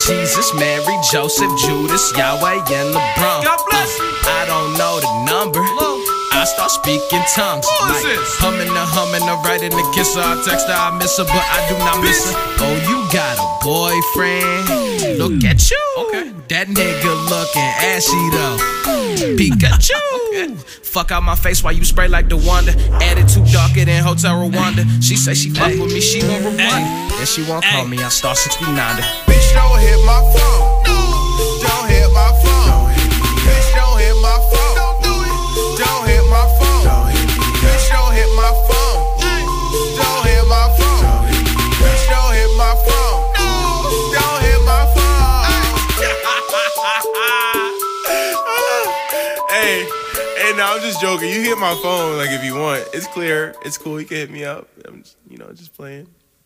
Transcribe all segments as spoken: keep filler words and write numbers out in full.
Jesus, Mary, Joseph, Judas, Yahweh, and LeBron. God bless you. I don't know the number. I start speaking tongues. Who is like this? humming the humming the writing the kiss her. I text her, I miss her, but I do not miss her. Oh, you got a boyfriend? Look at you. Okay. That nigga looking ashy though. Pikachu. Okay. Fuck out my face while you spray like the Wanda. Attitude darker than Hotel Rwanda. She say she fuck Ay. with me, she want Rwanda. Ay. And she won't call Ay. me, I star sixty-nine. Bitch, don't hit my phone. Don't hit my phone. Bitch, don't hit my phone. Don't hit my phone. Bitch, don't hit my phone. Don't hit my phone. Bitch, don't hit my phone. Don't hit my phone. Hey, hey, no, I'm just joking. You hit my phone, like, if you want. It's clear. It's cool. You can hit me up. I'm just, you know, just playing.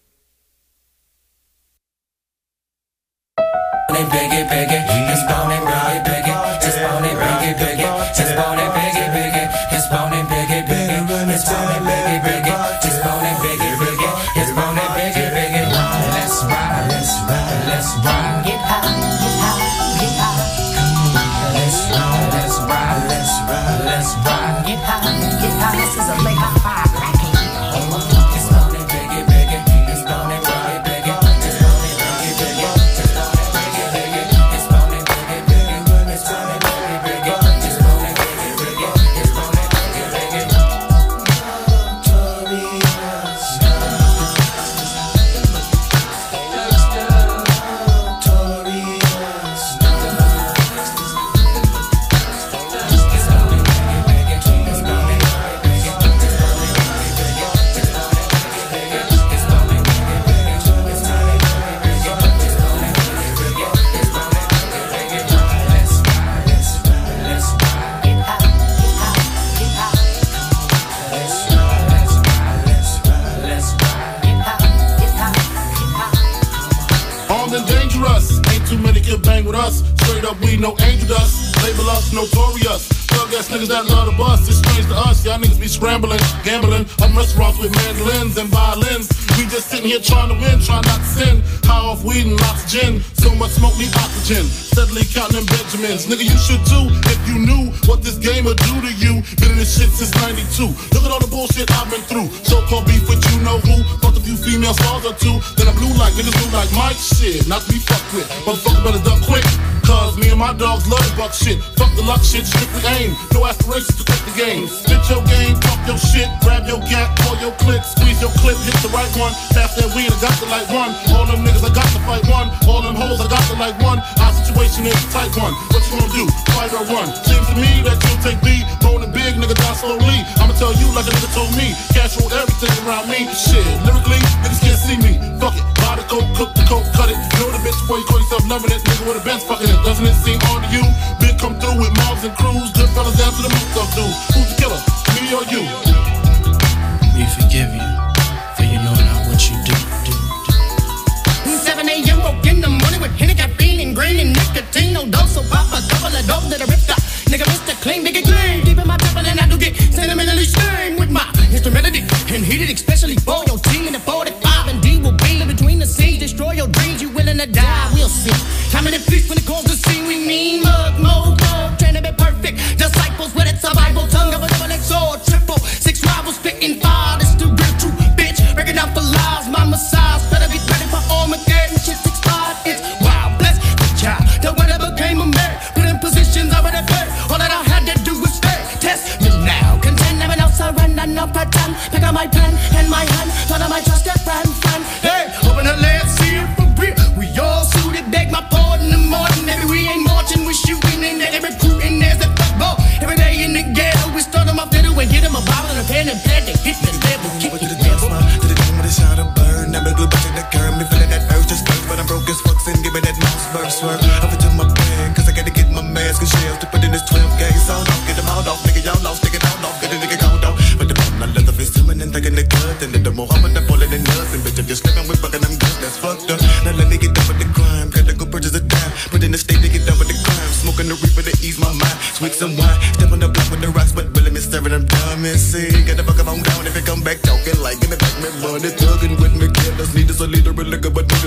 Biggie, biggie, his bone and really biggie, his bone and biggie, biggie, his bone and biggie, biggie, his bone and biggie, biggie, his bone and biggie, biggie, his bone and biggie, biggie, his bone and biggie, biggie. Let's ride, let's ride, let's ride. Get high, get high, get high. Let's ride, let's ride, let's ride, let's ride. Get high, get high. This is a late high five. His bone and biggie, biggie, his bone and biggie, biggie, his bone and biggie, biggie. We no angel dust, label us notorious. Thug ass niggas that love the bus, it's strange to us. Y'all niggas be scrambling, gambling, up restaurants with mandolins and violins. We just sitting here trying to win, trying not to sin. High off weed and lots of gin, so much smoke need oxygen. Steadily counting them Benjamins. Nigga, you should too, if you knew what this game would do to you. Been in this shit since ninety-two. Look at all the bullshit I've been through. So-called beef with you know who. Fucked a few female stars or two. Then I blew like niggas blew like Mike. Shit, not to be fucked with. Motherfucker better duck quick. Cause me and my dogs love the buck shit. Fuck the luck shit, strictly aim. No aspirations to quit the game. Spit your game, talk your shit, grab your gat, call your click, squeeze your clip, hit the right one. Pass that weed, I got to like one. All them niggas, I got to fight one. All them hoes, I got to like one. Our situation is a tight one. What you gonna do? Fight or run? Seems to me that you'll take me. Rolling big, nigga, die slowly. I'ma tell you like a nigga told me. Cash rolled everything around me. Shit, lyrically, niggas can't see me. Fuck it, buy the coke, cook the coke, cut it. Know the bitch before you call yourself loving it. Nigga with a bench fucking it. Doesn't it seem odd to you? Big come through with mobs and crews. Good fellas down to the moot stuff, dude. Who's the killer? Me or you? We forgive you, for you know not what you do. do, do. seven a.m. woke in the morning with Henny, caffeine, and green, and nicotine. No dose, so pop a couple of dope that I ripped up. Nigga, Mister Clean, nigga clean. Deep in my temple, and I do get sentimentally strained with my instrumentality. And heated, especially for your team in the forty-five. And D will be in between the scenes. Destroy your dreams, you willing to die, we'll see. How many feast when it calls the scene we mean? Mug, mode, mode, trying to be perfect. Disciples with it, survival, tongue of a double-edged sword. Triple, six rivals spitting fire. This the real true bitch. Breaking out for lies, my massage. Better be ready for Armageddon. Shit's expired, it's wild. Bless the child that whatever became a man. Put in positions already fair. All that I had to do was stay. Test me now. Contend, never know, surrender, no pretend. Pick up my pen and my hand. Turn on my trusted friend, friend. Hey, open the left, see it for real. We all suited, beg my pardon in the morning. Maybe we ain't marching, we shooting in there. Every crew in there's a football. Every day in the ghetto, we start them off there and get them a bottle and a pen and pad. They hit the level, kick the devil. To the dome with a shot of burn. Never glue back to the curb. Me feeling that urge just first, but I'm broke as fuck. And give me that mouse first swerve. Up into my bag, cause I gotta get my mask and shells to put in this twelve gauge sound off. Get them all off, nigga, y'all lost, take it all off. Get a nigga count off. But the bone, I love the fist, and thinking the good. And then the more I'm pulling the nuts. And bitch, I'm just sleeping with fucking them good. That's fucked up. Now let me get done with the crime. Gotta go purchase a dime. Put in the state to get done with the crime. Smoking the reaper to ease my mind. Swig some wine. Step on the block with the rocks, but really me staring them dumb and see. Gotta fuck 'em on down if it come back talking like in the back. Me money thugging with me killers. Need us a leader, a liquor, but niggas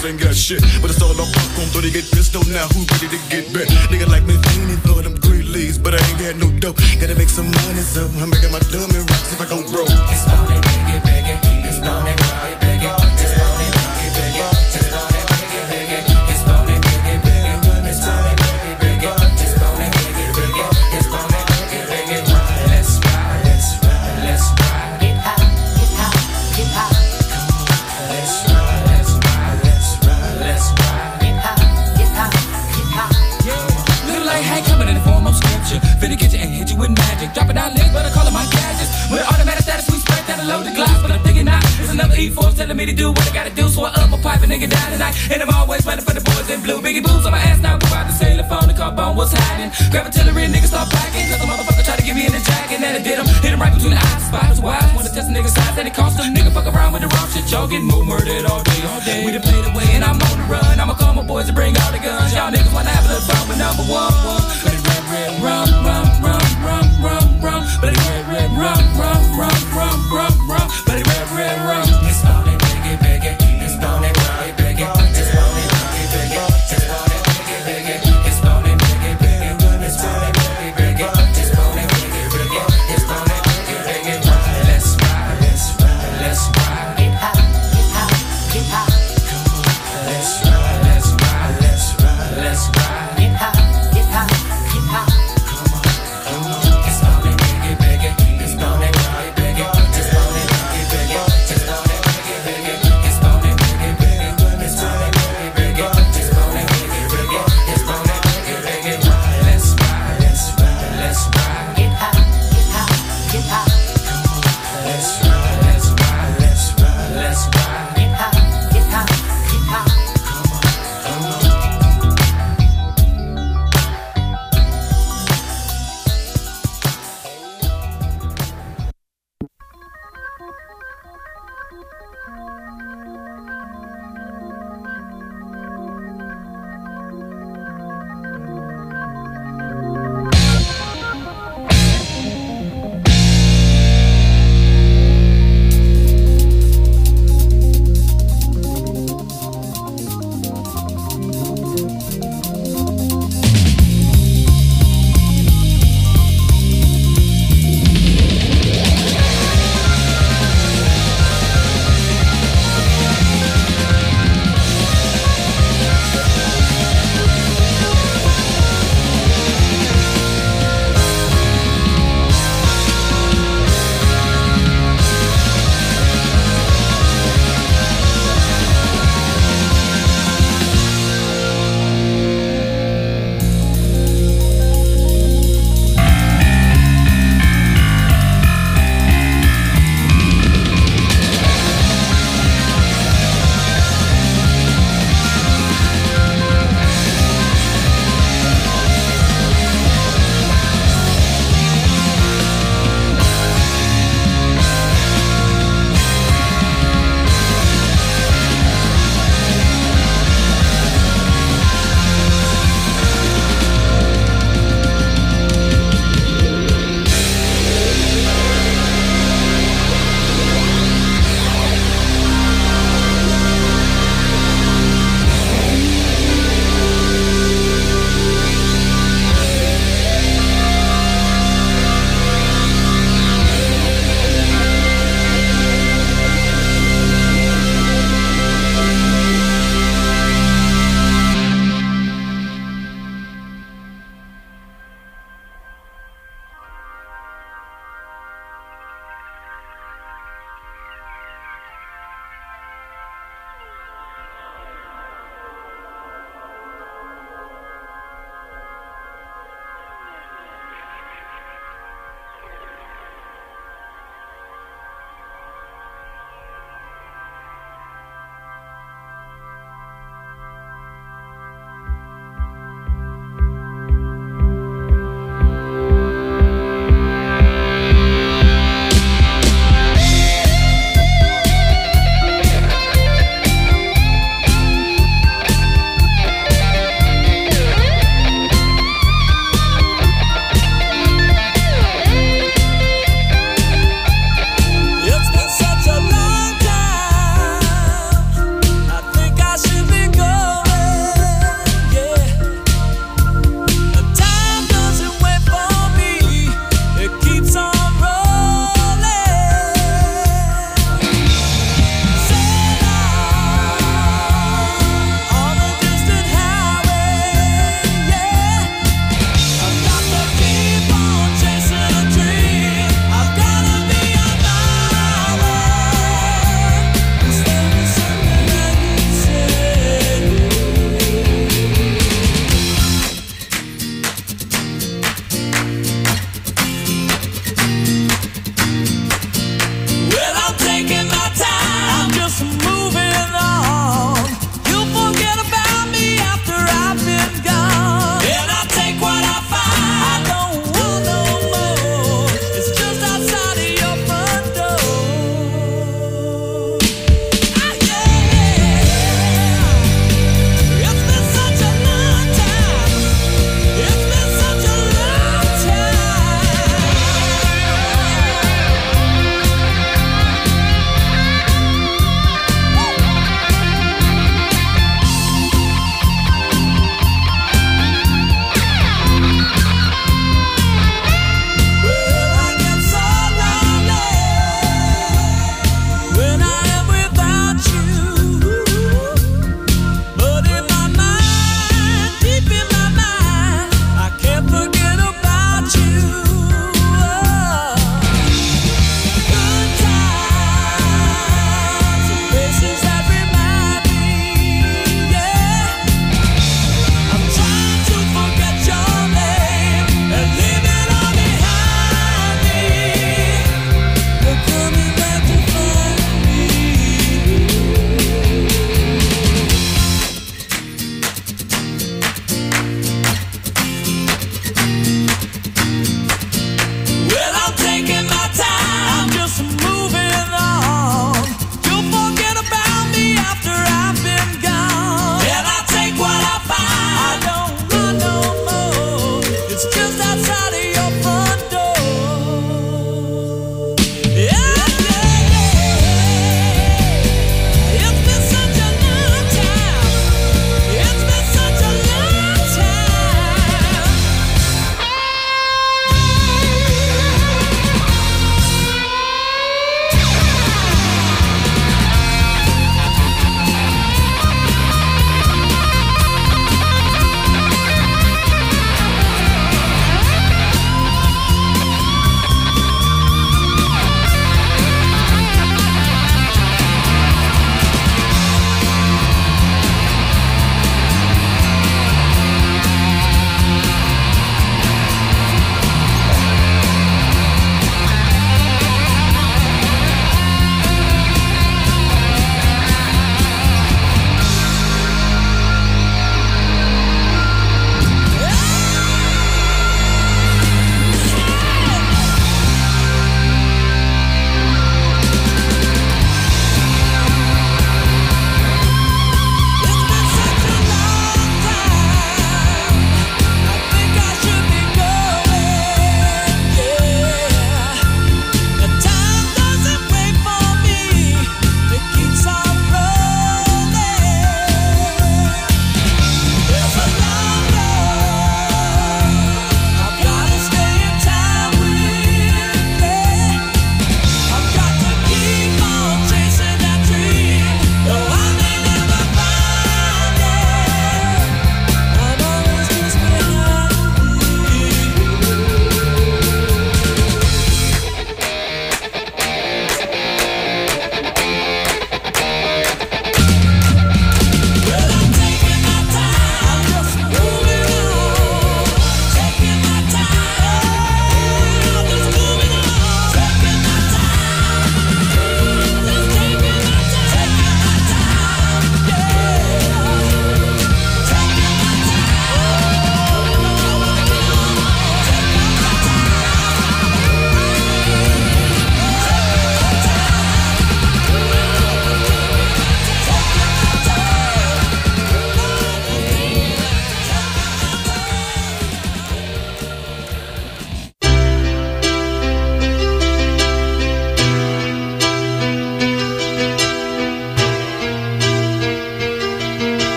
niggas ain't got shit. But it's all on popcorn, so they get pissed on now. Who ready to get back? Nigga like me feeling for them great leads, but I ain't got no dough. Gotta make some money, so I'm making my dummy rocks if I go broke. It's bone and biggie, biggie. It's bone and biggie, biggie. It's bone and biggie, biggie. It's bone and biggie, biggie. It's bone and biggie, biggie. It's bone and biggie, biggie. It's bone and biggie, biggie. It's bone and biggie, biggie. Let's ride, let's ride, let's ride. Get high, get high, get high. Come on, let's ride, let's ride, let's ride, let's ride. Get high, get high, get high. Yeah, little like Hank coming in the form of scripture. Finna get you and hit you with magic. Dropping down legs, but I call it my gadgets. With automatic status, we spray down the load the glass, but I'm thinking not. It's another E force telling me to do what I gotta do, so I up my pipe and nigga down tonight. And I'm always running for the boys in blue. Biggie boots on my ass now, go out the sailor phone, the car bone, what's happening? Grab artillery, niggas start packing, cause the motherfucker try to get me in the jacket, and it did him. Hit him right between the eyes, spots wise. Wanna test a nigga's size, and it cost him. Nigga fuck around with the wrong shit, y'all getting more murdered all day, all day. We done played away, and I'm on the run. I'ma call my boys to bring all the guns. Y'all niggas wanna have a little fun with number one, one. But it red, red, rum, rum, rum, rum, rum, rum. But it red, red, rum, rum, rum, rum, rum, rum. But it red, red, rum. It's bone and biggie, biggie. It's bone and biggie, biggie. It's bone and biggie, biggie. It's bone and biggie, biggie. It's bone and biggie, biggie. It's bone and biggie, biggie. It's bone and biggie, biggie. It's bone and biggie, biggie. Let's ride, let's ride, let's ride. Get high, get high, get high. Come on, let's ride, let's ride, let's ride, let's ride. Get high, get high, get high. Come on, come on. It's bone and biggie, biggie. It's bone and biggie, biggie. It's bone and biggie, biggie. It's bone and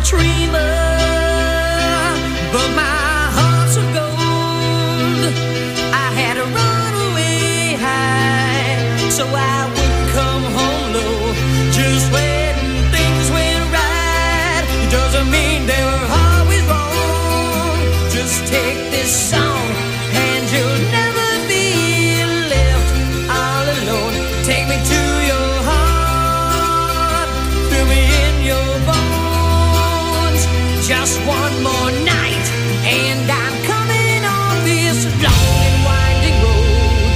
dreamer, but my heart's of gold. I had to run away high, so I wouldn't come home low. Just when things went right, it doesn't mean they were always wrong. Just take this song, and you'll never be left all alone. Take me to your heart, fill me in your bones. Just one more night, and I'm coming on this long and winding road.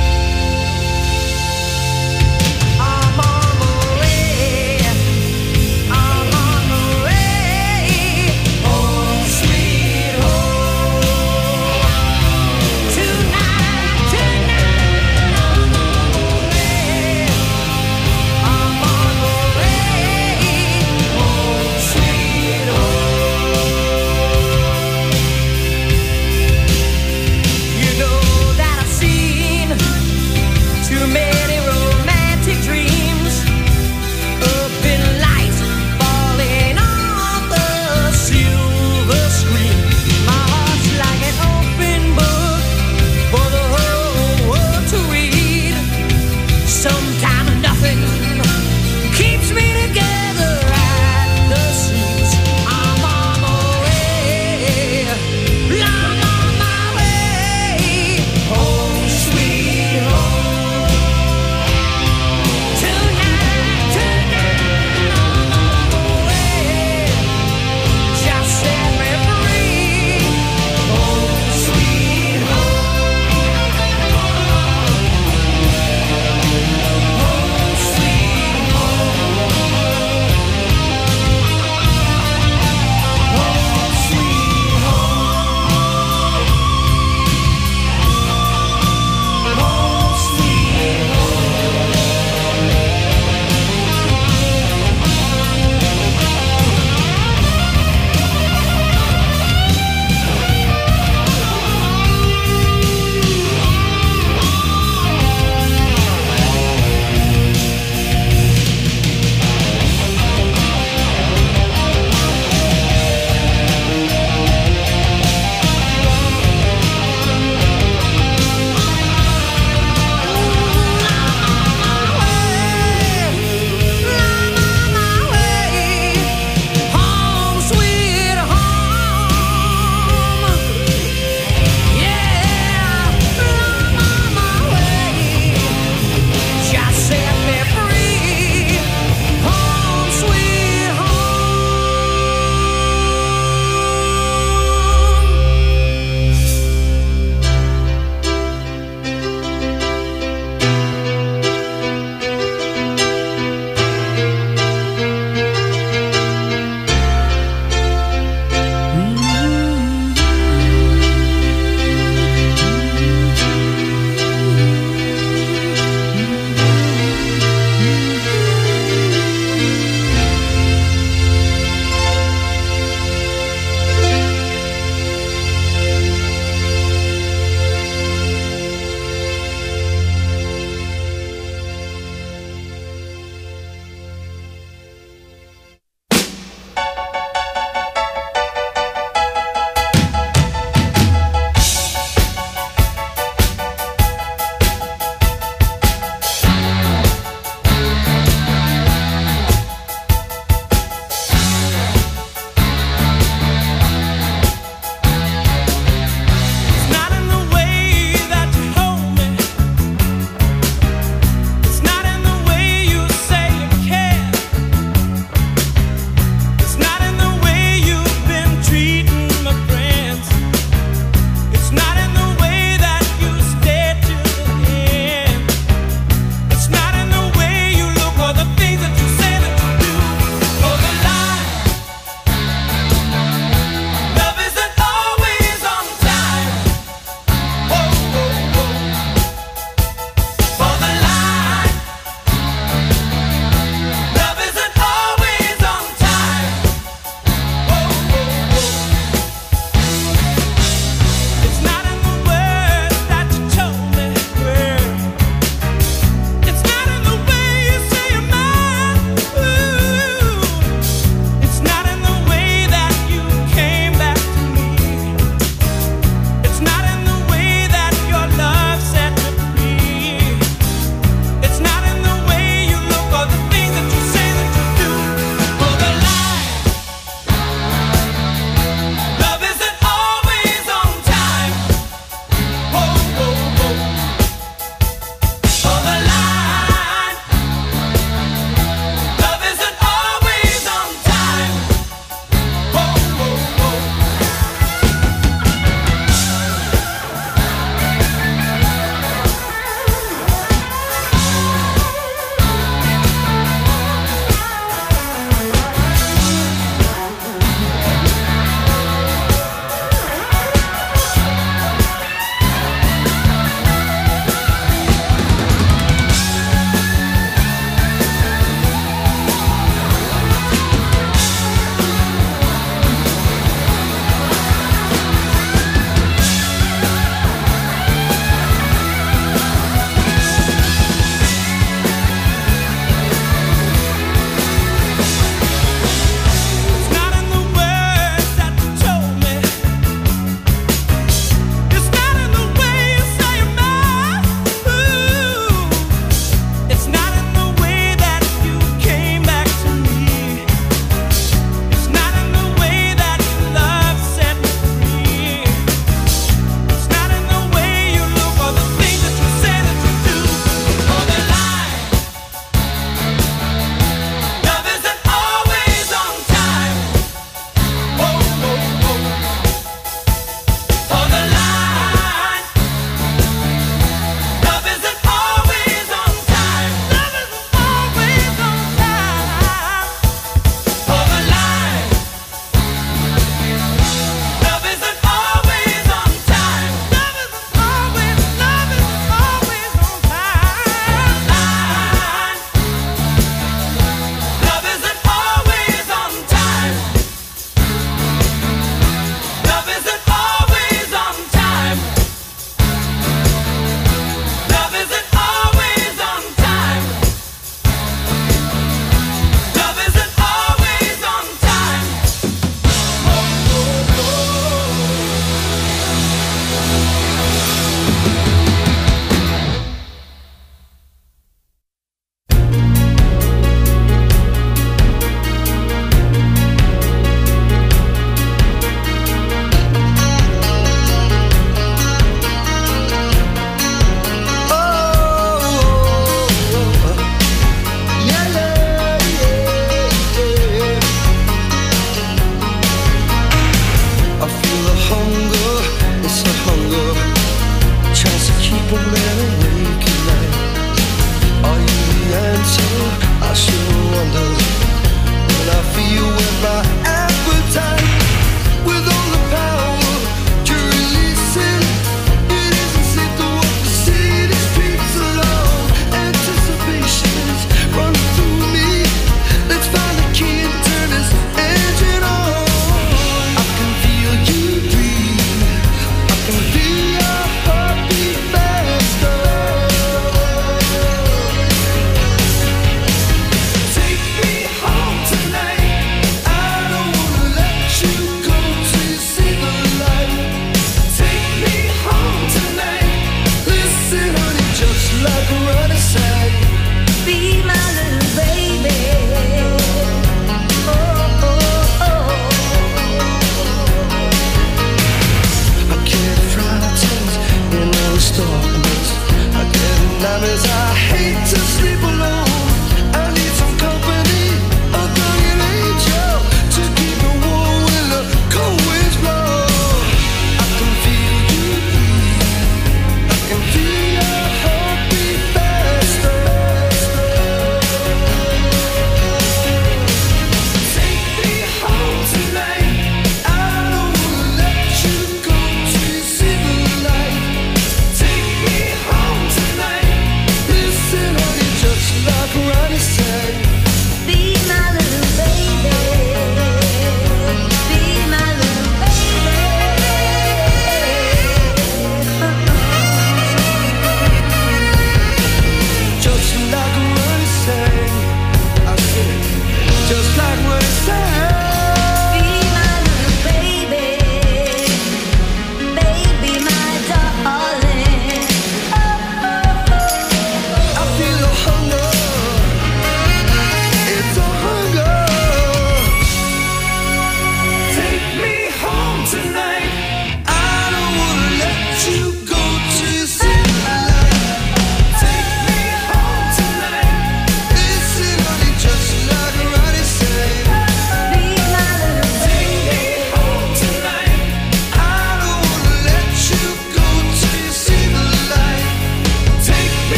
I'm on my way, I'm on my way, home sweet home. Tonight, tonight, I'm on my way, I'm on my way, home sweet home.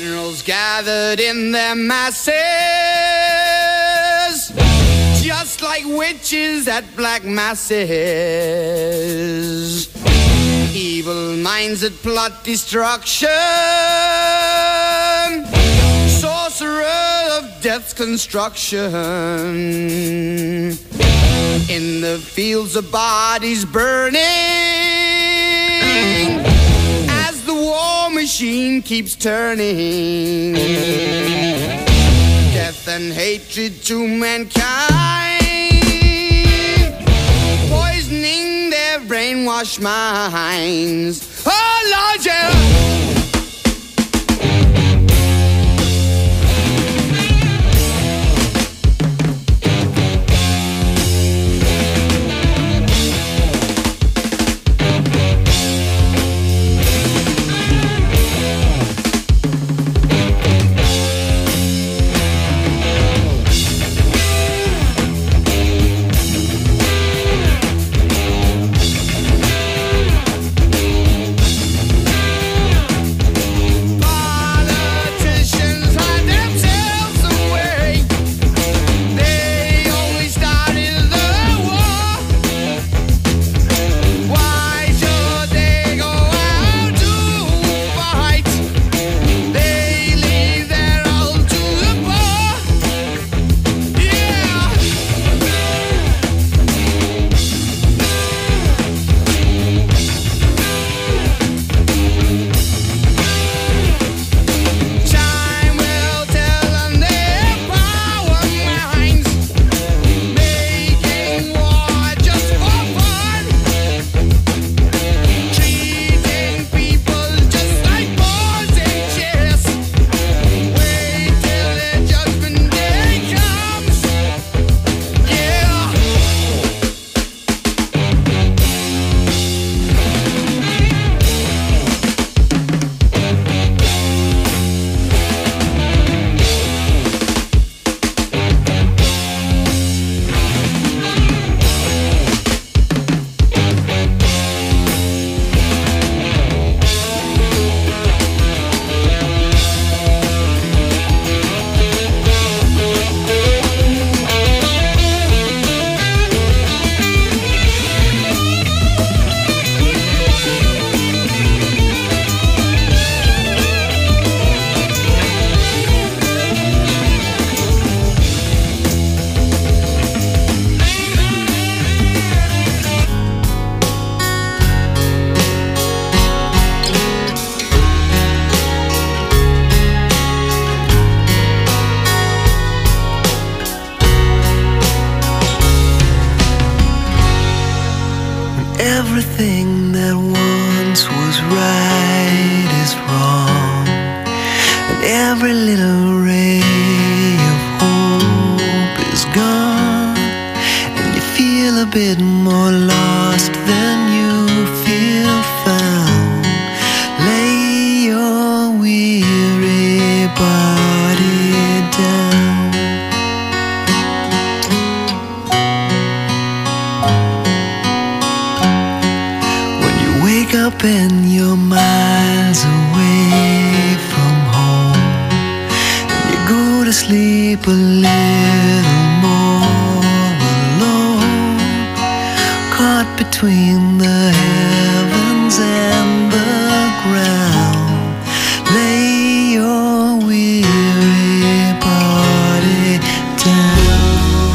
Generals gathered in their masses, just like witches at black masses. Evil minds that plot destruction, sorcerer of death's construction. In the fields of bodies burning, as the war machine keeps turning. Death and hatred to mankind, poisoning their brainwashed minds. Oh Lord, yeah. Everything that once was right is wrong, and every little ray of hope is gone, and you feel a bit more lost than you feel found. Lay your weary body down. Wake up and you're miles away from home, and you go to sleep a little more alone, caught between the heavens and the ground. Lay your weary body down.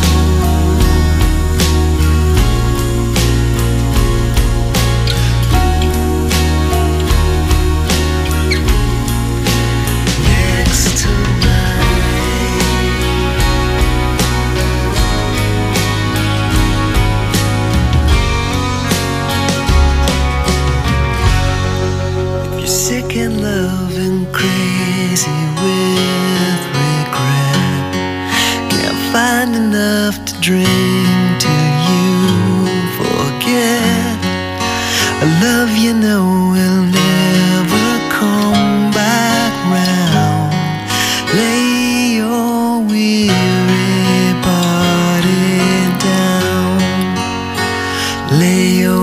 Sick in love and crazy with regret, can't find enough to drink till you forget. A love you know will never come back round. Lay your weary body down. Lay your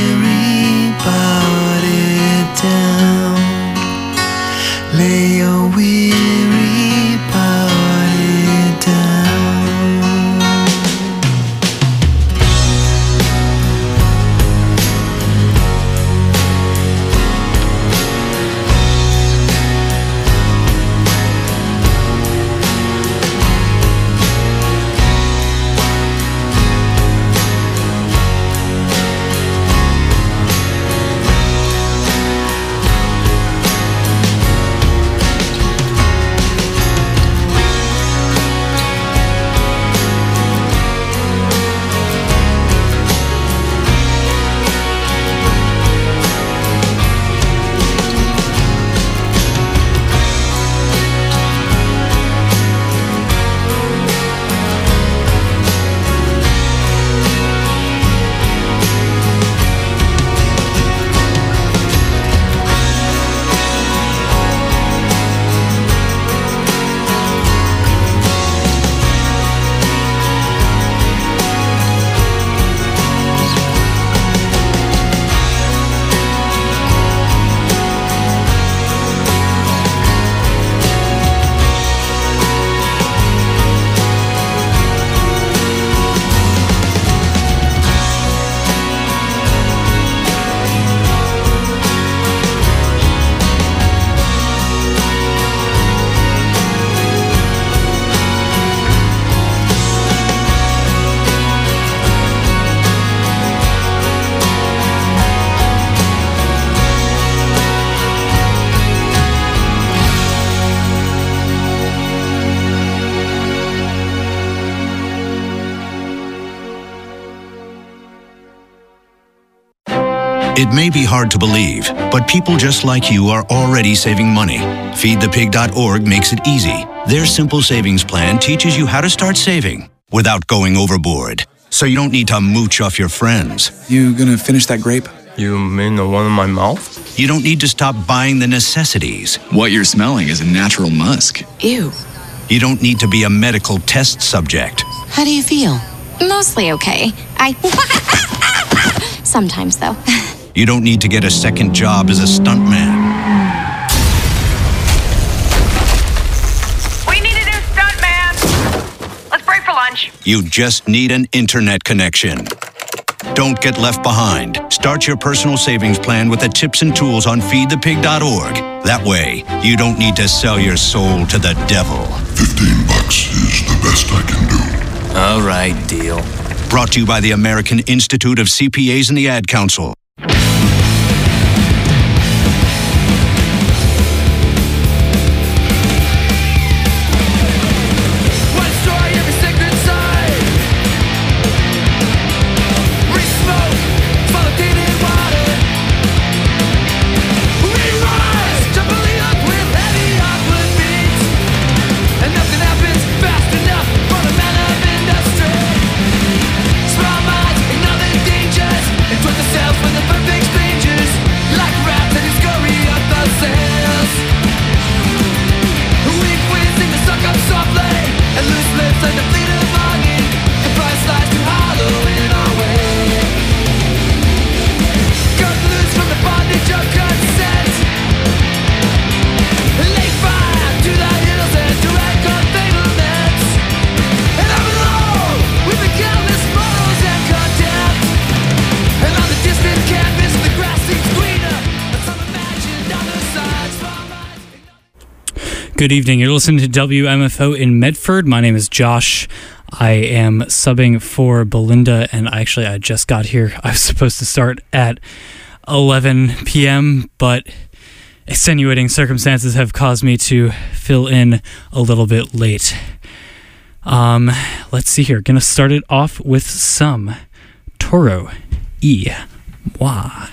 weary body down. Lay your It may be hard to believe, but people just like you are already saving money. feed the pig dot org makes it easy. Their simple savings plan teaches you how to start saving without going overboard, so you don't need to mooch off your friends. You gonna finish that grape? You mean the one in my mouth? You don't need to stop buying the necessities. What you're smelling is a natural musk. Ew. You don't need to be a medical test subject. How do you feel? Mostly okay. I... Sometimes, though. You don't need to get a second job as a stuntman. We need a new stuntman. Let's break for lunch. You just need an internet connection. Don't get left behind. Start your personal savings plan with the tips and tools on feed the pig dot org. That way, you don't need to sell your soul to the devil. Fifteen bucks is the best I can do. All right, deal. Brought to you by the American Institute of C P As and the Ad Council. Good evening. You're listening to W M F O in Medford. My name is Josh. I am subbing for Belinda, and actually I just got here. I was supposed to start at eleven p.m., but extenuating circumstances have caused me to fill in a little bit late. Um, let's see here. Gonna start it off with some Toro y Moi.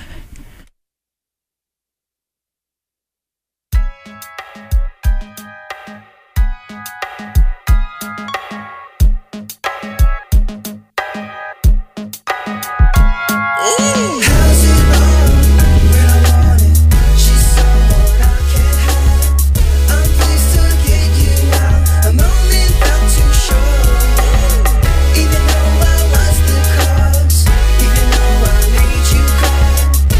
Even though I was the cause, even though I made you cry.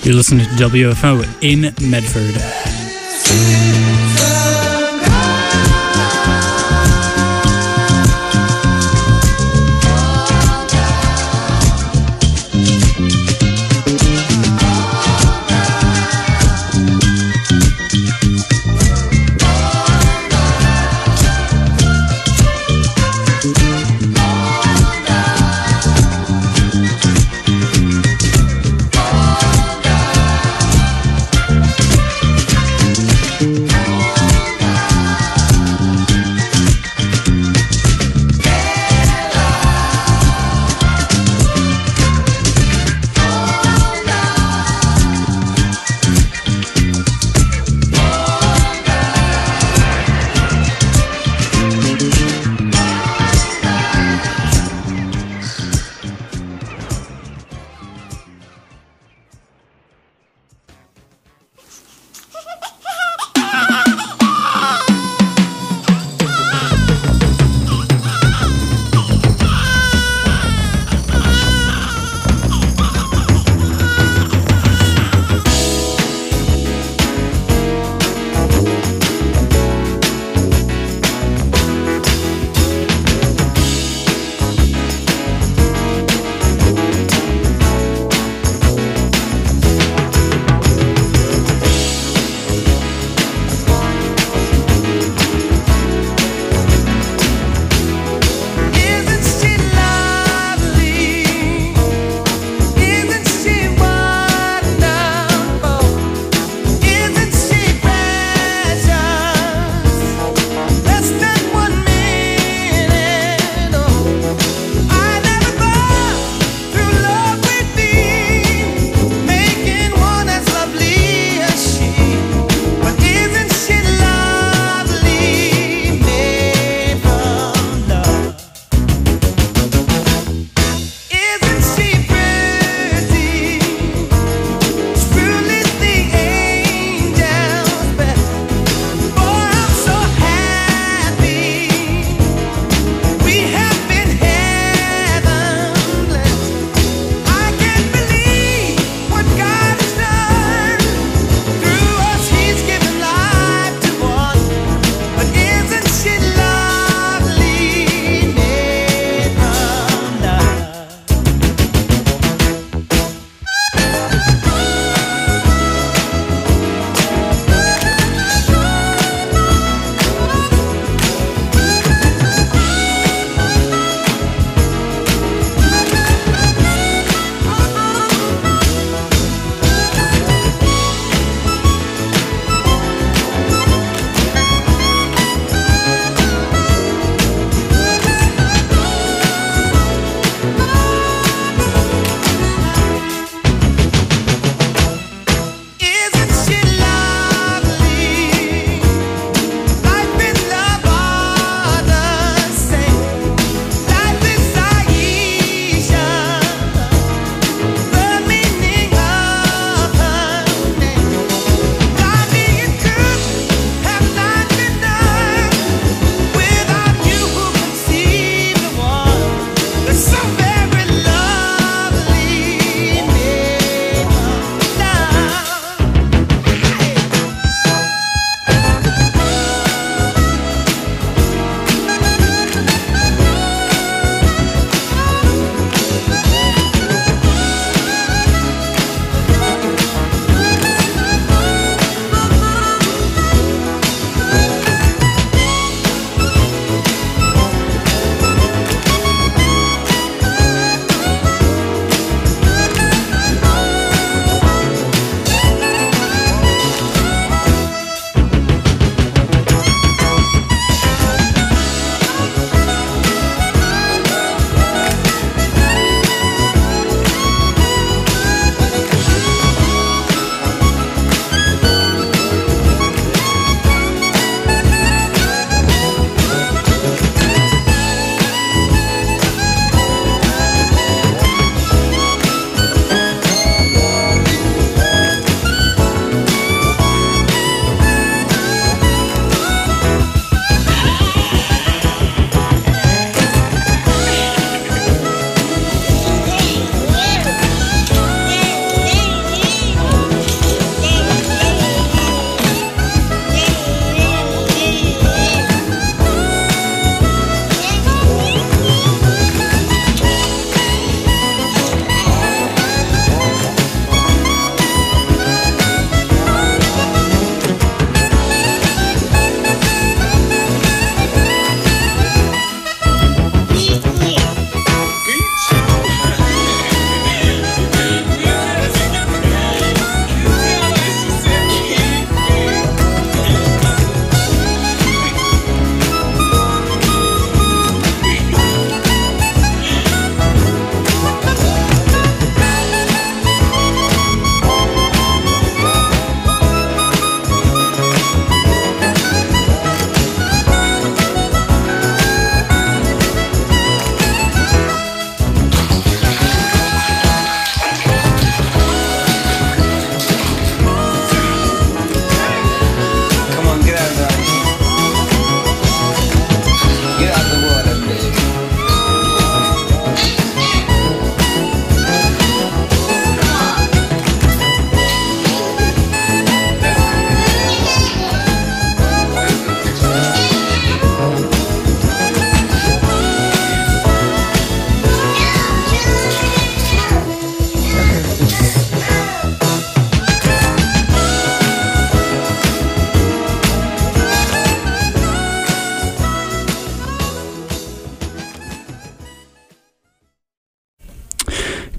You're listening to W F O in Medford. Oh,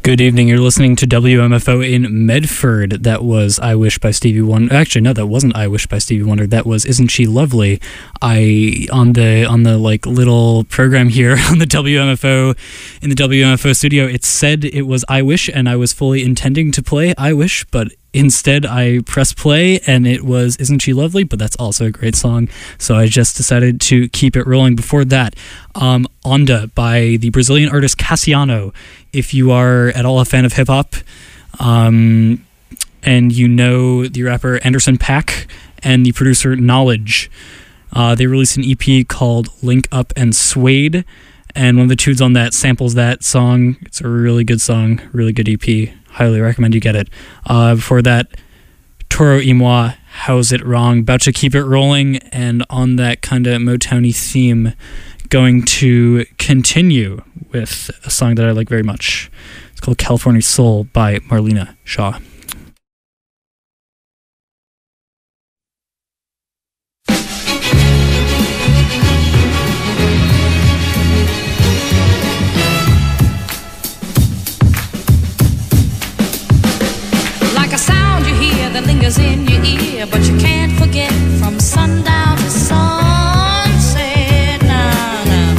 Good evening. You're listening to W M F O in Medford. That was I Wish by Stevie Wonder. Actually, no, that wasn't I Wish by Stevie Wonder. That was Isn't She Lovely? I on the on the like little program here on the W M F O in the W M F O studio. It said it was I Wish, and I was fully intending to play I Wish, but instead I pressed play and it was Isn't She Lovely? But that's also a great song, so I just decided to keep it rolling. Before that, um, Onda by the Brazilian artist Cassiano. If you are at all a fan of hip-hop, um, and you know the rapper Anderson .Paak and the producer Knowledge, uh, they released an E P called Link Up and Suede, and one of the tunes on that samples that song. It's a really good song, really good E P. Highly recommend you get it. Uh, before that, Toro y Moi, How's It Wrong? About to keep it rolling, and on that kind of Motowny theme, going to continue with a song that I like very much. It's called California Soul by Marlena Shaw. Like a sound you hear that lingers in your ear, but you can't forget from sundown to sunset. Nah, nah.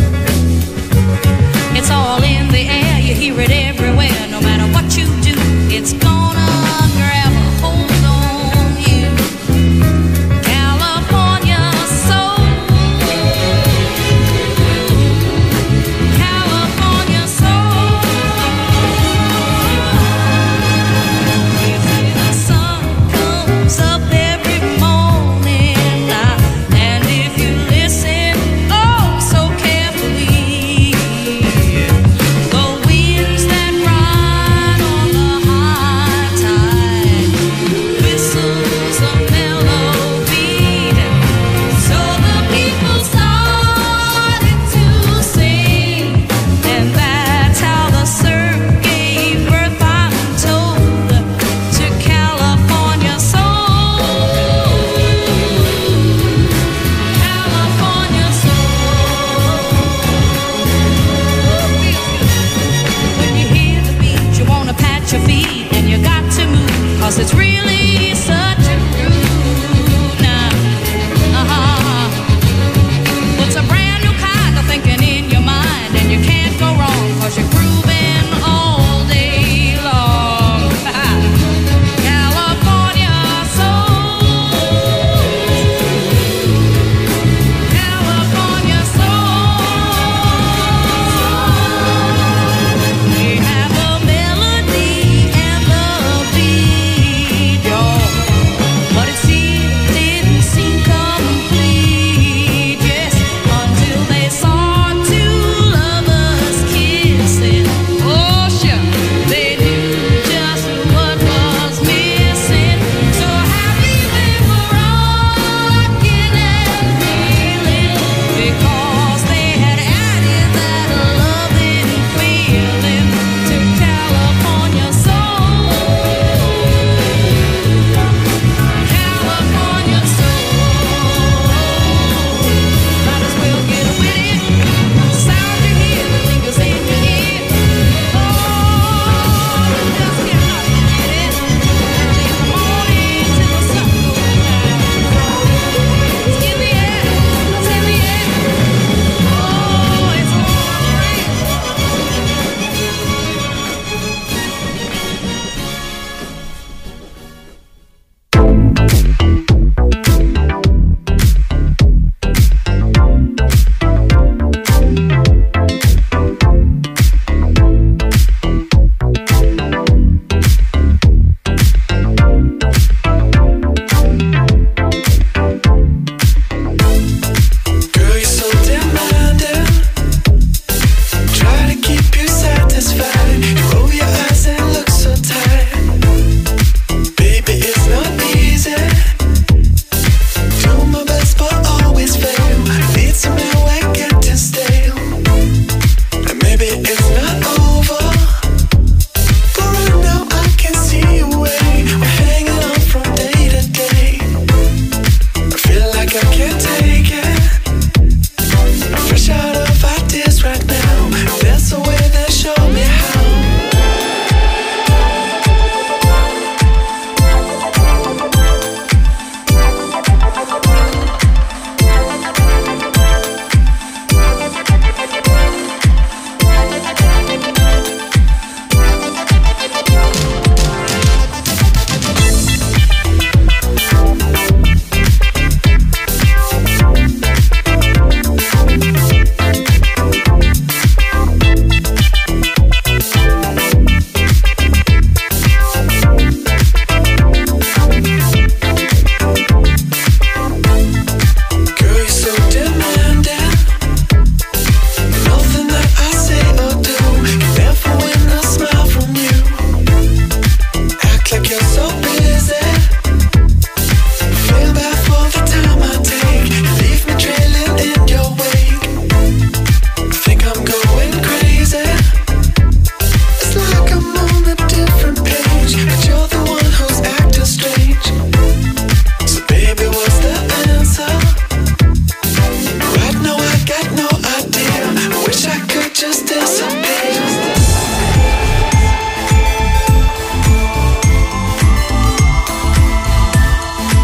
It's all in the air, you hear it everywhere. No matter what you do, it's gonna grab a hold on you. California soul, California soul. You see the sun comes up